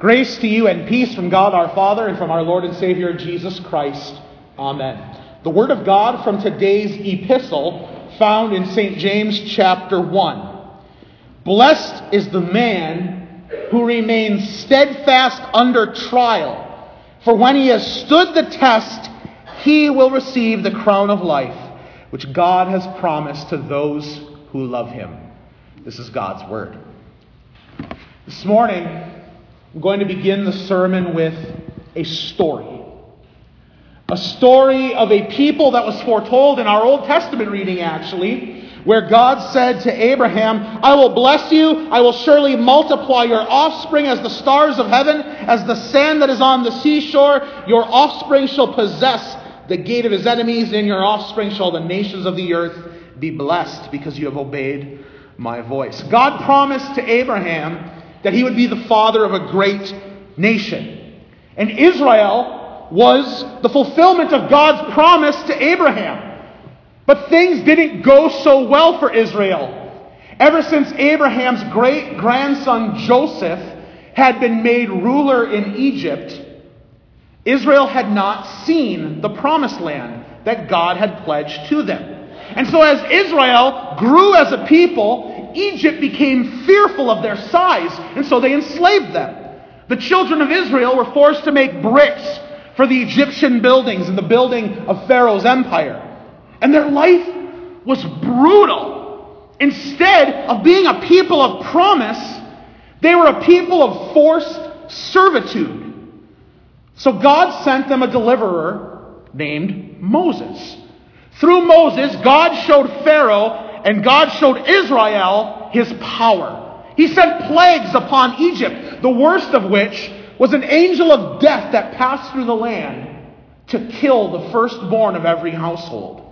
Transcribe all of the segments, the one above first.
Grace to you and peace from God our Father and from our Lord and Savior Jesus Christ. Amen. The Word of God from today's epistle found in St. James chapter 1. Blessed is the man who remains steadfast under trial, for when he has stood the test, he will receive the crown of life, which God has promised to those who love him. This is God's Word. This morning, I'm going to begin the sermon with a story. A story of a people that was foretold in our Old Testament reading, actually, where God said to Abraham, I will bless you, I will surely multiply your offspring as the stars of heaven, as the sand that is on the seashore. Your offspring shall possess the gate of his enemies, and in your offspring shall the nations of the earth be blessed, because you have obeyed my voice. God promised to Abraham that he would be the father of a great nation. And Israel was the fulfillment of God's promise to Abraham. But things didn't go so well for Israel. Ever since Abraham's great-grandson Joseph had been made ruler in Egypt, Israel had not seen the promised land that God had pledged to them. And so as Israel grew as a people, Egypt became fearful of their size, and so they enslaved them. The children of Israel were forced to make bricks for the Egyptian buildings and the building of Pharaoh's empire. And their life was brutal. Instead of being a people of promise, they were a people of forced servitude. So God sent them a deliverer named Moses. Through Moses, God showed Pharaoh and God showed Israel his power. He sent plagues upon Egypt, the worst of which was an angel of death that passed through the land to kill the firstborn of every household.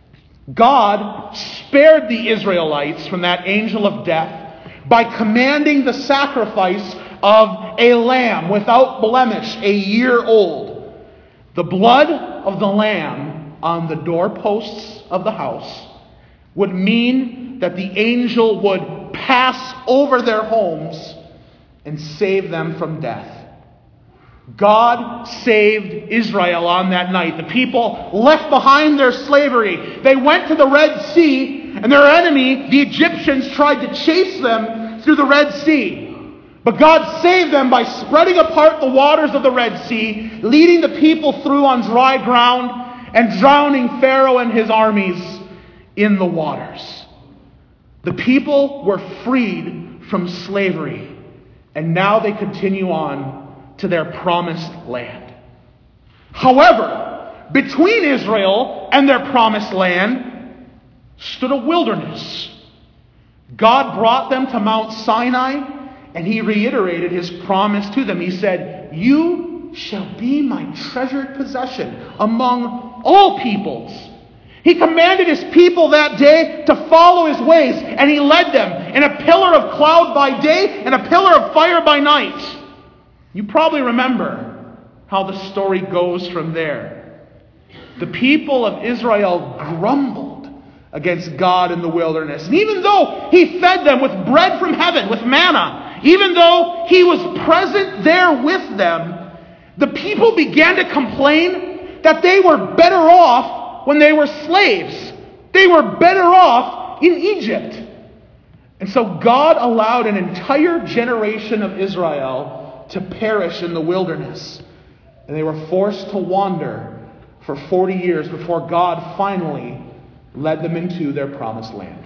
God spared the Israelites from that angel of death by commanding the sacrifice of a lamb without blemish, a year old. The blood of the lamb on the doorposts of the house would mean that the angel would pass over their homes and save them from death. God saved Israel on that night. The people left behind their slavery. They went to the Red Sea, and their enemy, the Egyptians, tried to chase them through the Red Sea. But God saved them by spreading apart the waters of the Red Sea, leading the people through on dry ground, and drowning Pharaoh and his armies in the waters. The people were freed from slavery, and now they continue on to their promised land. However, between Israel and their promised land stood a wilderness. God brought them to Mount Sinai, and he reiterated his promise to them. He said, you shall be my treasured possession among all peoples. He commanded his people that day to follow his ways, and he led them in a pillar of cloud by day and a pillar of fire by night. You probably remember how the story goes from there. The people of Israel grumbled against God in the wilderness. And even though he fed them with bread from heaven, with manna, even though he was present there with them, the people began to complain that they were better off when they were slaves. They were better off in Egypt. And so God allowed an entire generation of Israel to perish in the wilderness. And they were forced to wander for 40 years before God finally led them into their promised land.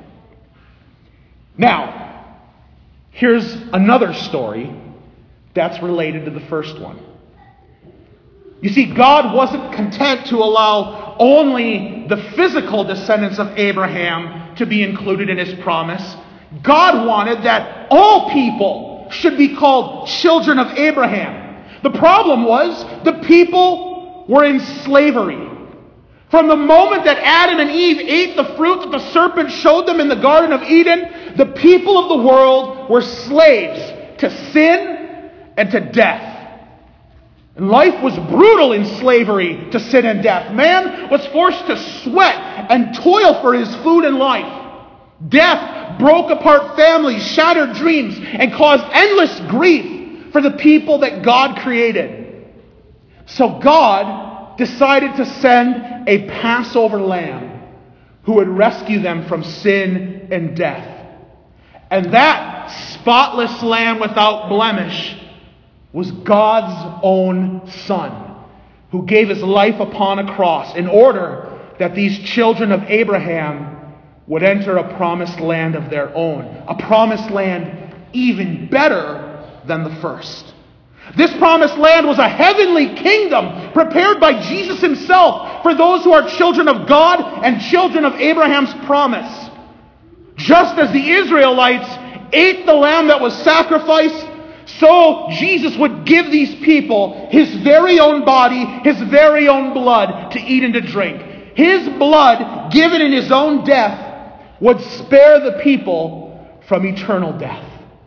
Now, here's another story that's related to the first one. You see, God wasn't content to allow only the physical descendants of Abraham to be included in his promise. God wanted that all people should be called children of Abraham. The problem was the people were in slavery. From the moment that Adam and Eve ate the fruit that the serpent showed them in the Garden of Eden, the people of the world were slaves to sin and to death. And life was brutal in slavery to sin and death. Man was forced to sweat and toil for his food and life. Death broke apart families, shattered dreams, and caused endless grief for the people that God created. So God decided to send a Passover lamb who would rescue them from sin and death. And that spotless lamb without blemish was God's own Son, who gave his life upon a cross in order that these children of Abraham would enter a promised land of their own, a promised land even better than the first. This promised land was a heavenly kingdom prepared by Jesus himself for those who are children of God and children of Abraham's promise. Just as the Israelites ate the lamb that was sacrificed, so Jesus would give these people his very own body, his very own blood to eat and to drink. His blood, given in his own death, would spare the people from eternal death.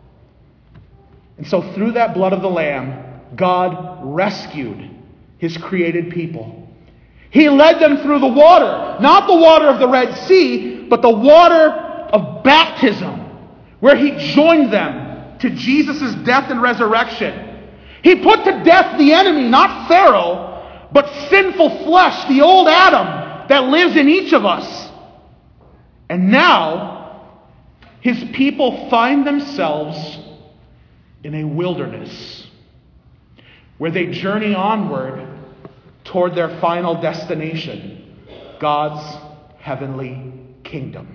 And so through that blood of the Lamb, God rescued his created people. He led them through the water, not the water of the Red Sea, but the water of baptism, where he joined them to Jesus' death and resurrection. He put to death the enemy, not Pharaoh, but sinful flesh, the old Adam that lives in each of us. And now, his people find themselves in a wilderness where they journey onward toward their final destination, God's heavenly kingdom.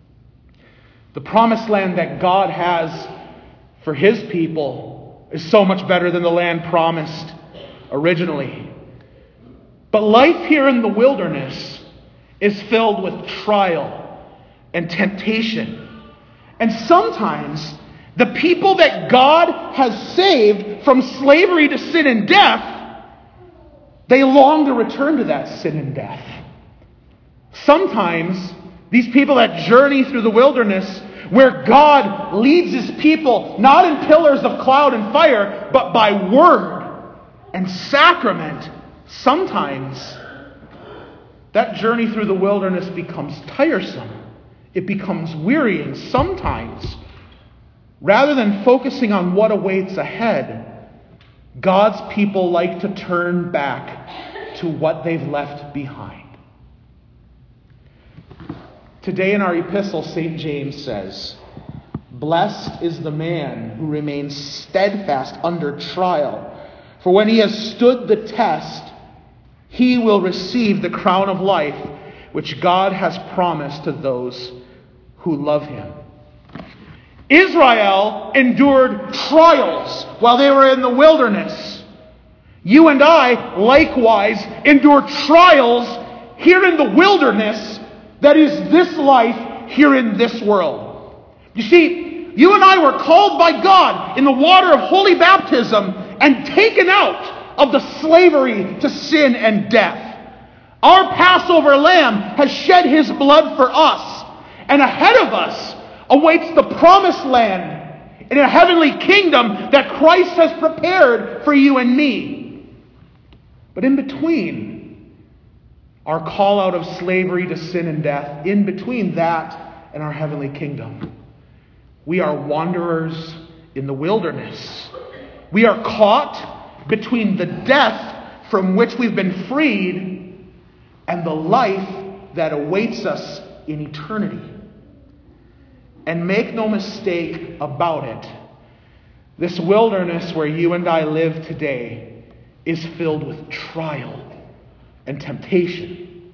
The promised land that God has for his people is so much better than the land promised originally. But life here in the wilderness is filled with trial and temptation. And sometimes the people that God has saved from slavery to sin and death, they long to return to that sin and death. Sometimes these people that journey through the wilderness, where God leads his people not in pillars of cloud and fire, but by word and sacrament, sometimes that journey through the wilderness becomes tiresome. It becomes wearying. Sometimes, rather than focusing on what awaits ahead, God's people like to turn back to what they've left behind. Today in our epistle, St. James says, "Blessed is the man who remains steadfast under trial, for when he has stood the test, he will receive the crown of life which God has promised to those who love him." Israel endured trials while they were in the wilderness. You and I, likewise, endure trials here in the wilderness that is this life here in this world. You see, you and I were called by God in the water of holy baptism and taken out of the slavery to sin and death. Our Passover lamb has shed his blood for us, and ahead of us awaits the promised land in a heavenly kingdom that Christ has prepared for you and me. But in between our call out of slavery to sin and death, in between that and our heavenly kingdom, we are wanderers in the wilderness. We are caught between the death from which we've been freed and the life that awaits us in eternity. And make no mistake about it, this wilderness where you and I live today is filled with trial and temptation.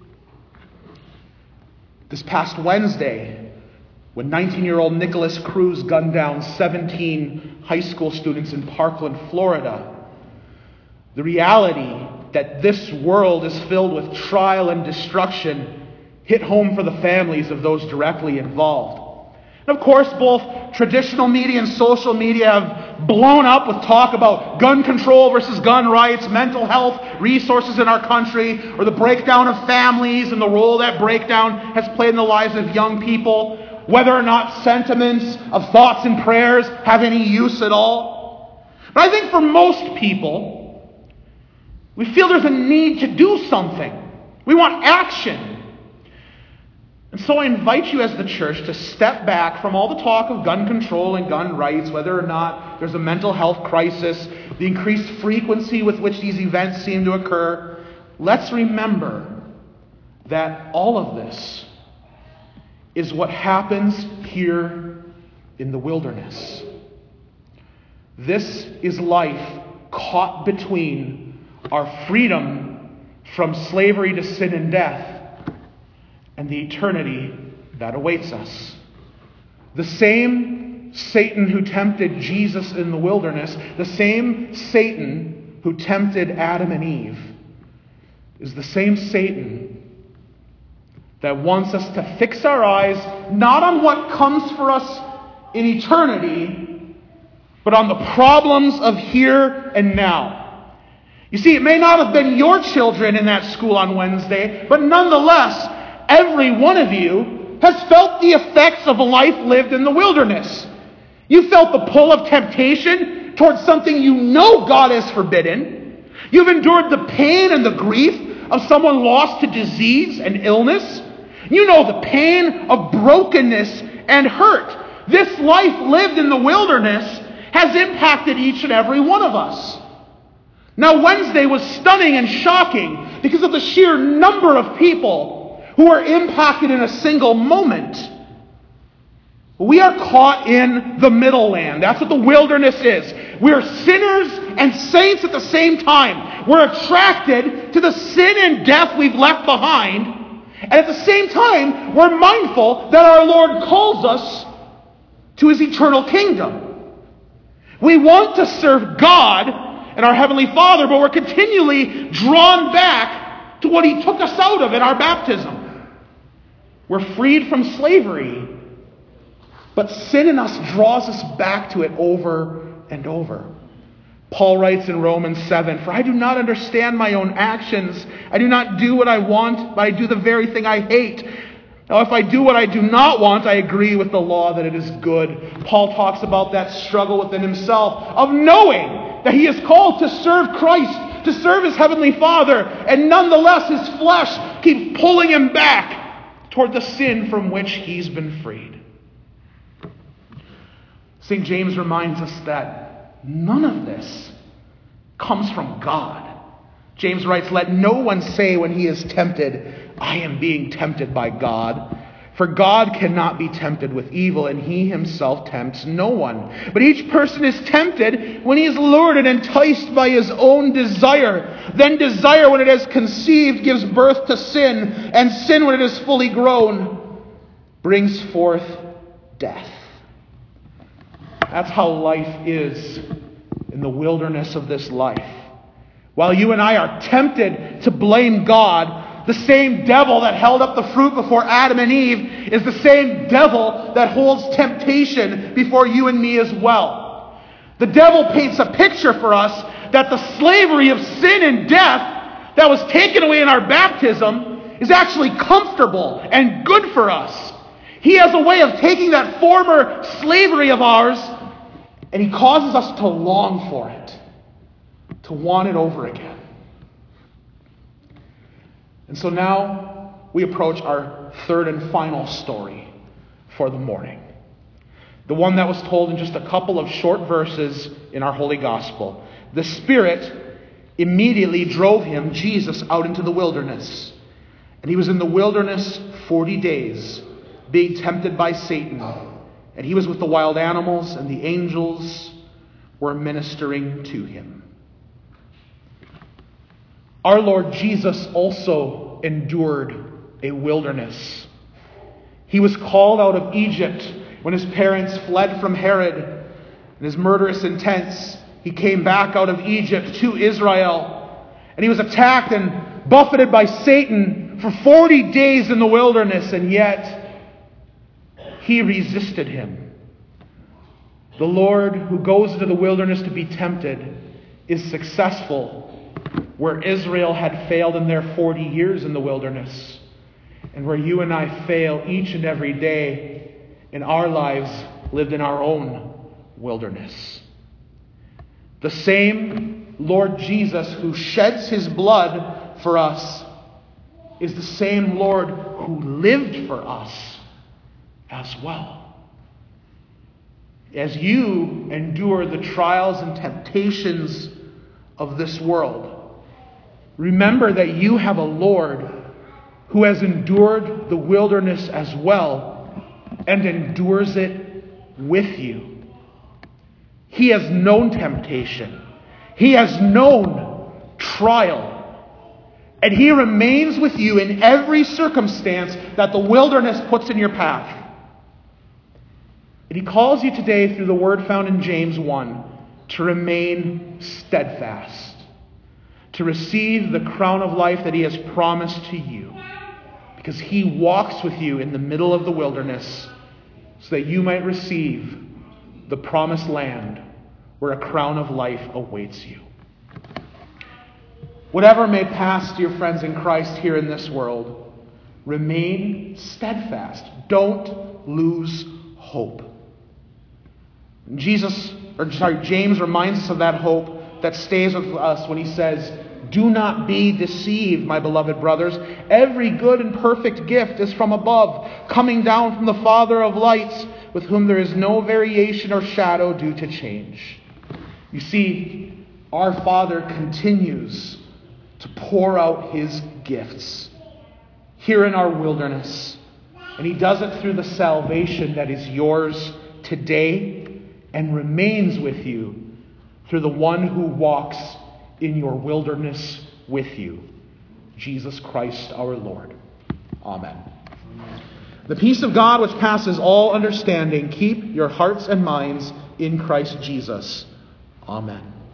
This past Wednesday, when 19-year-old Nicholas Cruz gunned down 17 high school students in Parkland, Florida, the reality that this world is filled with trial and destruction hit home for the families of those directly involved. And of course, both traditional media and social media have blown up with talk about gun control versus gun rights, mental health resources in our country, or the breakdown of families and the role that breakdown has played in the lives of young people, whether or not sentiments of thoughts and prayers have any use at all. But I think for most people, we feel there's a need to do something. We want action. And so I invite you as the church to step back from all the talk of gun control and gun rights, whether or not there's a mental health crisis, the increased frequency with which these events seem to occur. Let's remember that all of this is what happens here in the wilderness. This is life caught between our freedom from slavery to sin and death and the eternity that awaits us. The same Satan who tempted Jesus in the wilderness, the same Satan who tempted Adam and Eve, is the same Satan that wants us to fix our eyes not on what comes for us in eternity, but on the problems of here and now. You see, it may not have been your children in that school on Wednesday, but nonetheless, every one of you has felt the effects of a life lived in the wilderness. You felt the pull of temptation towards something you know God has forbidden. You've endured the pain and the grief of someone lost to disease and illness. You know the pain of brokenness and hurt. This life lived in the wilderness has impacted each and every one of us. Now, Wednesday was stunning and shocking because of the sheer number of people who are impacted in a single moment. We are caught in the middle land. That's what the wilderness is. We're sinners and saints at the same time. We're attracted to the sin and death we've left behind. And at the same time, we're mindful that our Lord calls us to His eternal kingdom. We want to serve God and our Heavenly Father, but we're continually drawn back to what He took us out of in our baptism. We're freed from slavery, but sin in us draws us back to it over and over. Paul writes in Romans 7, "For I do not understand my own actions. I do not do what I want, but I do the very thing I hate. Now, if I do what I do not want, I agree with the law that it is good." Paul talks about that struggle within himself of knowing that he is called to serve Christ, to serve his Heavenly Father, and nonetheless his flesh keeps pulling him back toward the sin from which he's been freed. St. James reminds us that none of this comes from God. James writes, "Let no one say when he is tempted, I am being tempted by God. For God cannot be tempted with evil, and He Himself tempts no one. But each person is tempted when he is lured and enticed by his own desire. Then desire, when it has conceived, gives birth to sin, and sin, when it is fully grown, brings forth death." That's how life is in the wilderness of this life. While you and I are tempted to blame God, the same devil that held up the fruit before Adam and Eve is the same devil that holds temptation before you and me as well. The devil paints a picture for us that the slavery of sin and death that was taken away in our baptism is actually comfortable and good for us. He has a way of taking that former slavery of ours, and he causes us to long for it, to want it over again. And so now we approach our third and final story for the morning. The one that was told in just a couple of short verses in our Holy Gospel. The Spirit immediately drove him, Jesus, out into the wilderness. And he was in the wilderness 40 days, being tempted by Satan. And he was with the wild animals, and the angels were ministering to him. Our Lord Jesus also endured a wilderness. He was called out of Egypt when his parents fled from Herod and his murderous intents. He came back out of Egypt to Israel, and he was attacked and buffeted by Satan for 40 days in the wilderness, and yet he resisted him. The Lord who goes into the wilderness to be tempted is successful where Israel had failed in their 40 years in the wilderness, and where you and I fail each and every day in our lives lived in our own wilderness. The same Lord Jesus who sheds his blood for us is the same Lord who lived for us as well. As you endure the trials and temptations of this world, remember that you have a Lord who has endured the wilderness as well and endures it with you. He has known temptation. He has known trial. And he remains with you in every circumstance that the wilderness puts in your path. And he calls you today through the word found in James 1 to remain steadfast, to receive the crown of life that he has promised to you, because he walks with you in the middle of the wilderness so that you might receive the promised land where a crown of life awaits you. Whatever may pass, dear friends in Christ, here in this world, remain steadfast. Don't lose hope. James reminds us of that hope that stays with us when he says, "Do not be deceived, my beloved brothers. Every good and perfect gift is from above, coming down from the Father of lights, with whom there is no variation or shadow due to change." You see, our Father continues to pour out his gifts here in our wilderness. And he does it through the salvation that is yours today and remains with you through the one who walks in your wilderness with you, Jesus Christ our Lord. Amen. The peace of God which passes all understanding, keep your hearts and minds in Christ Jesus. Amen.